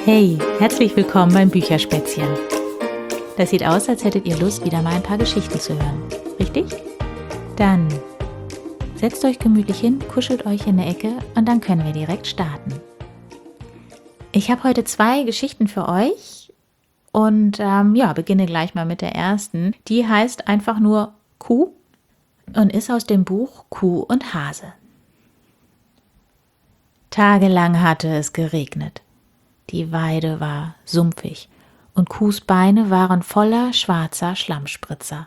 Hey, herzlich willkommen beim Bücherspätzchen. Das sieht aus, als hättet ihr Lust, wieder mal ein paar Geschichten zu hören. Richtig? Dann setzt euch gemütlich hin, kuschelt euch in der Ecke und dann können wir direkt starten. Ich habe heute 2 Geschichten für euch und beginne gleich mal mit der ersten. Die heißt einfach nur Kuh und ist aus dem Buch Kuh und Hase. Tagelang hatte es geregnet. Die Weide war sumpfig und Kuhs Beine waren voller schwarzer Schlammspritzer.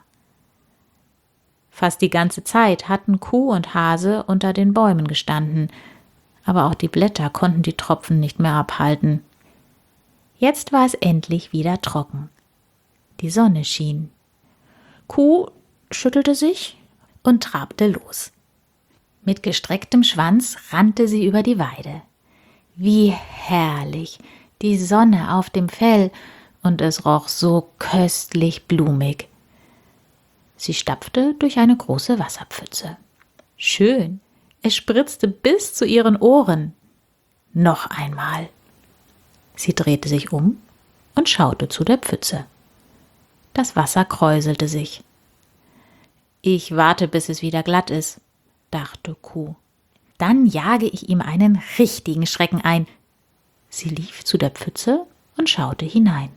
Fast die ganze Zeit hatten Kuh und Hase unter den Bäumen gestanden, aber auch die Blätter konnten die Tropfen nicht mehr abhalten. Jetzt war es endlich wieder trocken. Die Sonne schien. Kuh schüttelte sich und trabte los. Mit gestrecktem Schwanz rannte sie über die Weide. Wie herrlich, die Sonne auf dem Fell, und es roch so köstlich blumig. Sie stapfte durch eine große Wasserpfütze. Schön, es spritzte bis zu ihren Ohren. Noch einmal. Sie drehte sich um und schaute zu der Pfütze. Das Wasser kräuselte sich. Ich warte, bis es wieder glatt ist, dachte Kuh. Dann jage ich ihm einen richtigen Schrecken ein. Sie lief zu der Pfütze und schaute hinein.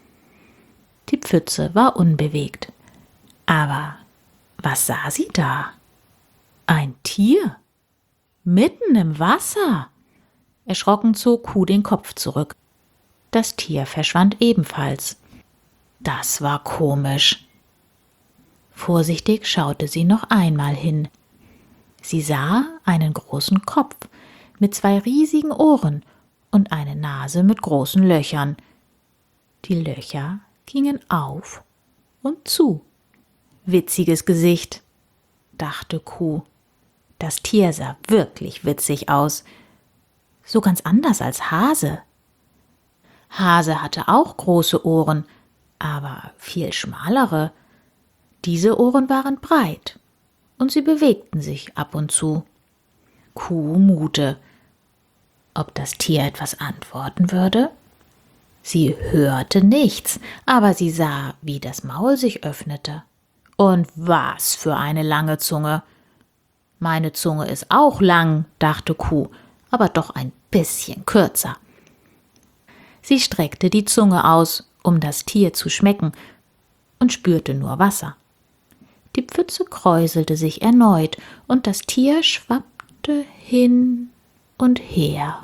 Die Pfütze war unbewegt. Aber was sah sie da? Ein Tier, mitten im Wasser. Erschrocken zog Kuh den Kopf zurück. Das Tier verschwand ebenfalls. Das war komisch. Vorsichtig schaute sie noch einmal hin. Sie sah einen großen Kopf mit 2 riesigen Ohren und eine Nase mit großen Löchern. Die Löcher gingen auf und zu. Witziges Gesicht, dachte Kuh. Das Tier sah wirklich witzig aus. So ganz anders als Hase. Hase hatte auch große Ohren, aber viel schmalere. Diese Ohren waren breit. Und sie bewegten sich ab und zu. Kuh mute. Ob das Tier etwas antworten würde? Sie hörte nichts, aber sie sah, wie das Maul sich öffnete. Und was für eine lange Zunge! Meine Zunge ist auch lang, dachte Kuh, aber doch ein bisschen kürzer. Sie streckte die Zunge aus, um das Tier zu schmecken, und spürte nur Wasser. Die Pfütze kräuselte sich erneut, und das Tier schwappte hin und her.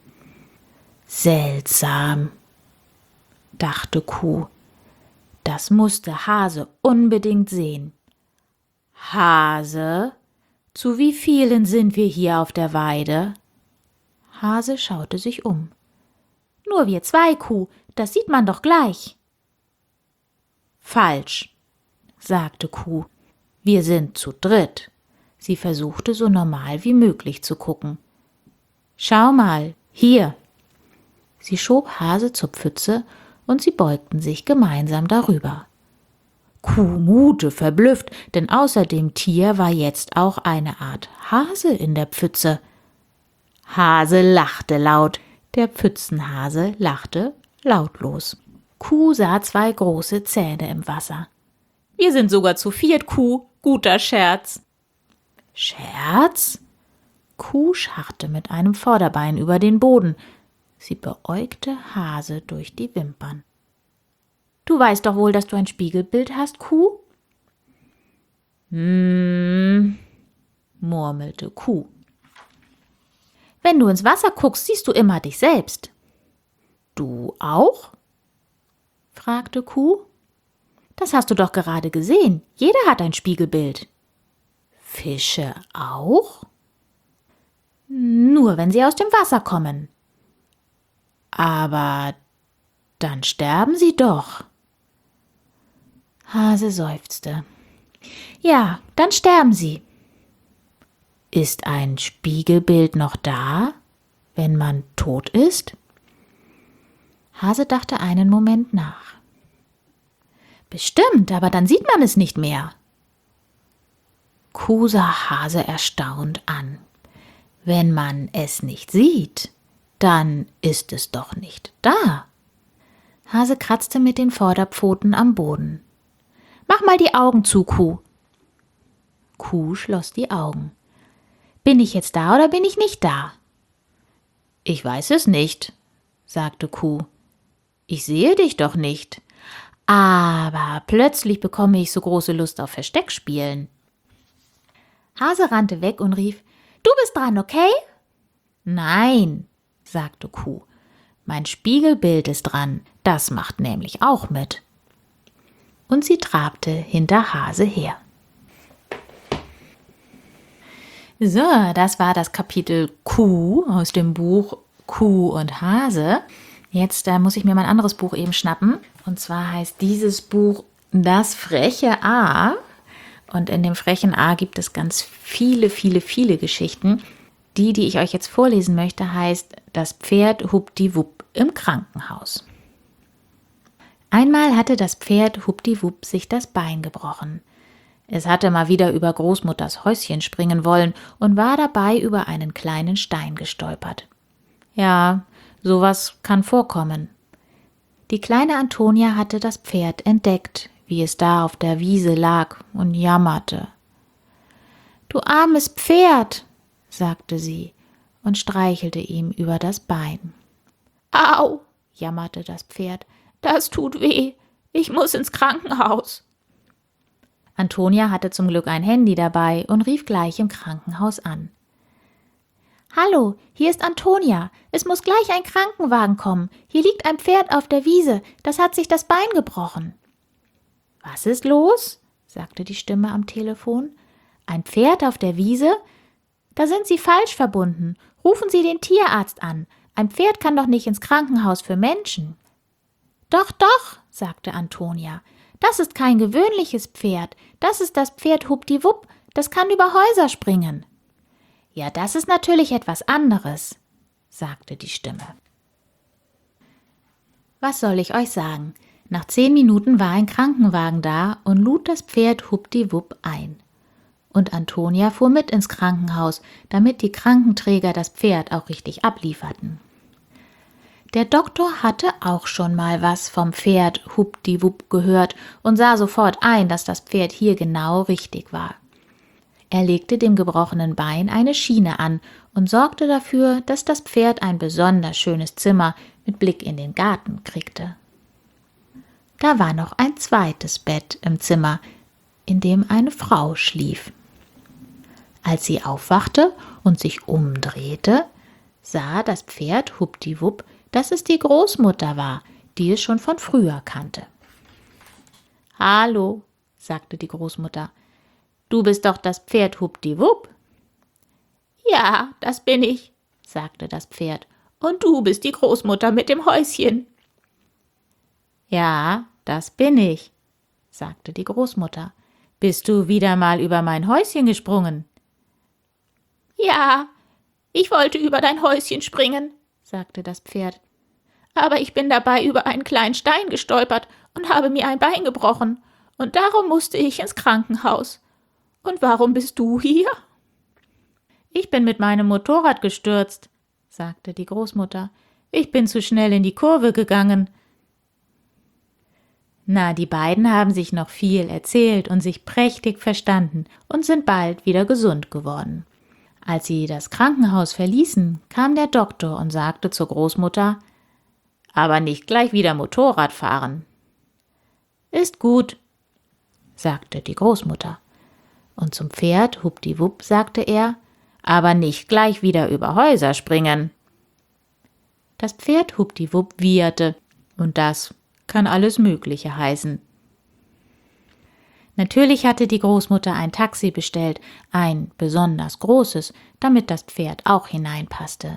Seltsam, dachte Kuh. Das musste Hase unbedingt sehen. Hase, zu wie vielen sind wir hier auf der Weide? Hase schaute sich um. Nur wir 2, Kuh, das sieht man doch gleich. Falsch, sagte Kuh. Wir sind zu dritt. Sie versuchte so normal wie möglich zu gucken. Schau mal, hier. Sie schob Hase zur Pfütze und sie beugten sich gemeinsam darüber. Kuh mute verblüfft, denn außer dem Tier war jetzt auch eine Art Hase in der Pfütze. Hase lachte laut, der Pfützenhase lachte lautlos. Kuh sah 2 große Zähne im Wasser. Wir sind sogar zu 4, Kuh. Guter Scherz. Scherz? Kuh scharrte mit einem Vorderbein über den Boden. Sie beäugte Hase durch die Wimpern. Du weißt doch wohl, dass du ein Spiegelbild hast, Kuh? Murmelte Kuh. Wenn du ins Wasser guckst, siehst du immer dich selbst. Du auch? Fragte Kuh. Das hast du doch gerade gesehen. Jeder hat ein Spiegelbild. Fische auch? Nur wenn sie aus dem Wasser kommen. Aber dann sterben sie doch. Hase seufzte. Ja, dann sterben sie. Ist ein Spiegelbild noch da, wenn man tot ist? Hase dachte einen Moment nach. Bestimmt, aber dann sieht man es nicht mehr. Kuh sah Hase erstaunt an. Wenn man es nicht sieht, Dann ist es doch nicht da. Hase kratzte mit den Vorderpfoten am Boden. »Mach mal die Augen zu, Kuh.« Kuh schloss die Augen. »Bin ich jetzt da oder bin ich nicht da?« »Ich weiß es nicht«, sagte Kuh. »Ich sehe dich doch nicht. Aber plötzlich bekomme ich so große Lust auf Versteckspielen.« Hase rannte weg und rief, »Du bist dran, okay?« »Nein«, sagte Kuh, »mein Spiegelbild ist dran, das macht nämlich auch mit.« Und sie trabte hinter Hase her. So, das war das Kapitel Kuh aus dem Buch Kuh und Hase. Jetzt muss ich mir mein anderes Buch eben schnappen. Und zwar heißt dieses Buch Das freche A. Und in dem frechen A gibt es ganz viele Geschichten. Die ich euch jetzt vorlesen möchte, heißt Das Pferd Hupdiwupp im Krankenhaus. Einmal hatte das Pferd Hupdiwupp sich das Bein gebrochen. Es hatte mal wieder über Großmutters Häuschen springen wollen und war dabei über einen kleinen Stein gestolpert. Ja, sowas kann vorkommen. Die kleine Antonia hatte das Pferd entdeckt, wie es da auf der Wiese lag und jammerte. »Du armes Pferd«, sagte sie und streichelte ihm über das Bein. »Au«, jammerte das Pferd, »das tut weh. Ich muss ins Krankenhaus.« Antonia hatte zum Glück ein Handy dabei und rief gleich im Krankenhaus an. »Hallo, hier ist Antonia. Es muss gleich ein Krankenwagen kommen. Hier liegt ein Pferd auf der Wiese. Das hat sich das Bein gebrochen.« »Was ist los?«, sagte die Stimme am Telefon. »Ein Pferd auf der Wiese? Da sind Sie falsch verbunden. Rufen Sie den Tierarzt an. Ein Pferd kann doch nicht ins Krankenhaus für Menschen.« »Doch, doch«, sagte Antonia. »Das ist kein gewöhnliches Pferd. Das ist das Pferd Hupdiwupp. Das kann über Häuser springen.« »Ja, das ist natürlich etwas anderes«, sagte die Stimme. Was soll ich euch sagen? Nach 10 Minuten war ein Krankenwagen da und lud das Pferd Hupdiwupp ein. Und Antonia fuhr mit ins Krankenhaus, damit die Krankenträger das Pferd auch richtig ablieferten. Der Doktor hatte auch schon mal was vom Pferd Hupdiwupp gehört und sah sofort ein, dass das Pferd hier genau richtig war. Er legte dem gebrochenen Bein eine Schiene an und sorgte dafür, dass das Pferd ein besonders schönes Zimmer mit Blick in den Garten kriegte. Da war noch ein zweites Bett im Zimmer, in dem eine Frau schlief. Als sie aufwachte und sich umdrehte, sah das Pferd Hupdiwupp, dass es die Großmutter war, die es schon von früher kannte. »Hallo«, sagte die Großmutter, »du bist doch das Pferd Hupdiwupp?« »Ja, das bin ich«, sagte das Pferd, »und du bist die Großmutter mit dem Häuschen.« »Ja, das bin ich«, sagte die Großmutter. »Bist du wieder mal über mein Häuschen gesprungen?« »Ja, ich wollte über dein Häuschen springen«, sagte das Pferd. »Aber ich bin dabei über einen kleinen Stein gestolpert und habe mir ein Bein gebrochen, und darum musste ich ins Krankenhaus. Und warum bist du hier?« »Ich bin mit meinem Motorrad gestürzt«, sagte die Großmutter. »Ich bin zu schnell in die Kurve gegangen.« Na, die beiden haben sich noch viel erzählt und sich prächtig verstanden und sind bald wieder gesund geworden. Als sie das Krankenhaus verließen, kam der Doktor und sagte zur Großmutter, »Aber nicht gleich wieder Motorrad fahren.« »Ist gut«, sagte die Großmutter. Und zum Pferd Hupdiwupp sagte er, »Aber nicht gleich wieder über Häuser springen.« Das Pferd Hupdiwupp wieherte, und das kann alles Mögliche heißen. Natürlich hatte die Großmutter ein Taxi bestellt, ein besonders großes, damit das Pferd auch hineinpasste.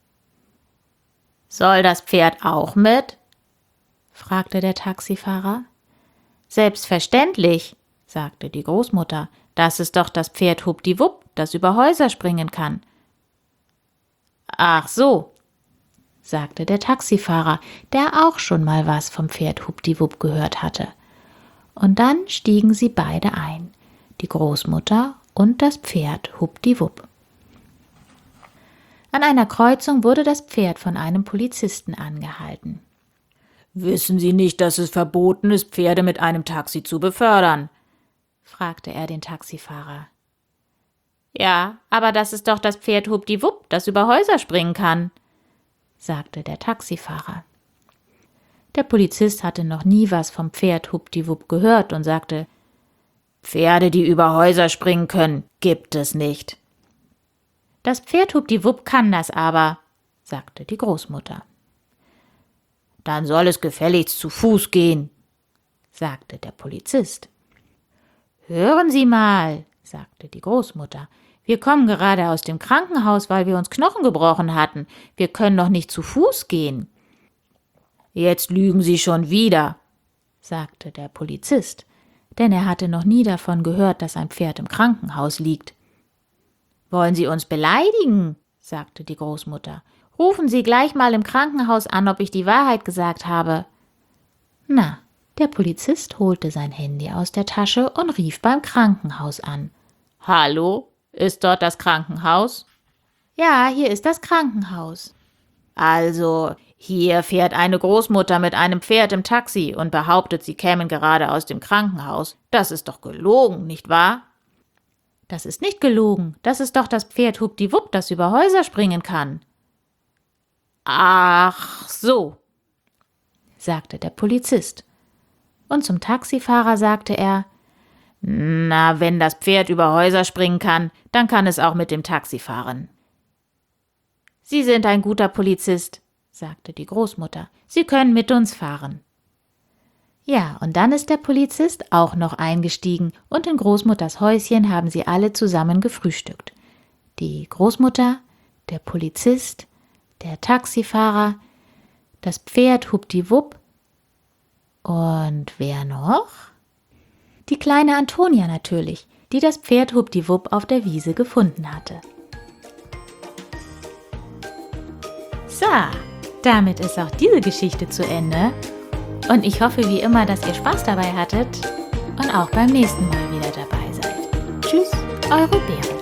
»Soll das Pferd auch mit?« fragte der Taxifahrer. »Selbstverständlich«, sagte die Großmutter, »das ist doch das Pferd Hupdiwupp, das über Häuser springen kann.« »Ach so«, sagte der Taxifahrer, der auch schon mal was vom Pferd Hupdiwupp gehört hatte. Und dann stiegen sie beide ein, die Großmutter und das Pferd Hupdiwupp. An einer Kreuzung wurde das Pferd von einem Polizisten angehalten. »Wissen Sie nicht, dass es verboten ist, Pferde mit einem Taxi zu befördern?« fragte er den Taxifahrer. »Ja, aber das ist doch das Pferd Hupdiwupp, das über Häuser springen kann«, sagte der Taxifahrer. Der Polizist hatte noch nie was vom Pferd Hupdiwupp gehört und sagte: »Pferde, die über Häuser springen können, gibt es nicht.« »Das Pferd Hupdiwupp kann das aber«, sagte die Großmutter. »Dann soll es gefälligst zu Fuß gehen«, sagte der Polizist. »Hören Sie mal«, sagte die Großmutter, »wir kommen gerade aus dem Krankenhaus, weil wir uns Knochen gebrochen hatten. Wir können doch nicht zu Fuß gehen.« »Jetzt lügen Sie schon wieder«, sagte der Polizist, denn er hatte noch nie davon gehört, dass ein Pferd im Krankenhaus liegt. »Wollen Sie uns beleidigen?«, sagte die Großmutter. »Rufen Sie gleich mal im Krankenhaus an, ob ich die Wahrheit gesagt habe.« Na, der Polizist holte sein Handy aus der Tasche und rief beim Krankenhaus an. »Hallo, ist dort das Krankenhaus?« »Ja, hier ist das Krankenhaus.« »Also, hier fährt eine Großmutter mit einem Pferd im Taxi und behauptet, sie kämen gerade aus dem Krankenhaus. Das ist doch gelogen, nicht wahr?« »Das ist nicht gelogen. Das ist doch das Pferd Hupdiwupp, das über Häuser springen kann.« »Ach so«, sagte der Polizist. Und zum Taxifahrer sagte er: »Na, wenn das Pferd über Häuser springen kann, dann kann es auch mit dem Taxi fahren.« »Sie sind ein guter Polizist«, sagte die Großmutter. »Sie können mit uns fahren.« Ja, und dann ist der Polizist auch noch eingestiegen und in Großmutters Häuschen haben sie alle zusammen gefrühstückt. Die Großmutter, der Polizist, der Taxifahrer, das Pferd Hupdiwupp und wer noch? Die kleine Antonia natürlich, die das Pferd Hupdiwupp auf der Wiese gefunden hatte. So, damit ist auch diese Geschichte zu Ende. Und ich hoffe wie immer, dass ihr Spaß dabei hattet und auch beim nächsten Mal wieder dabei seid. Tschüss, eure Berit.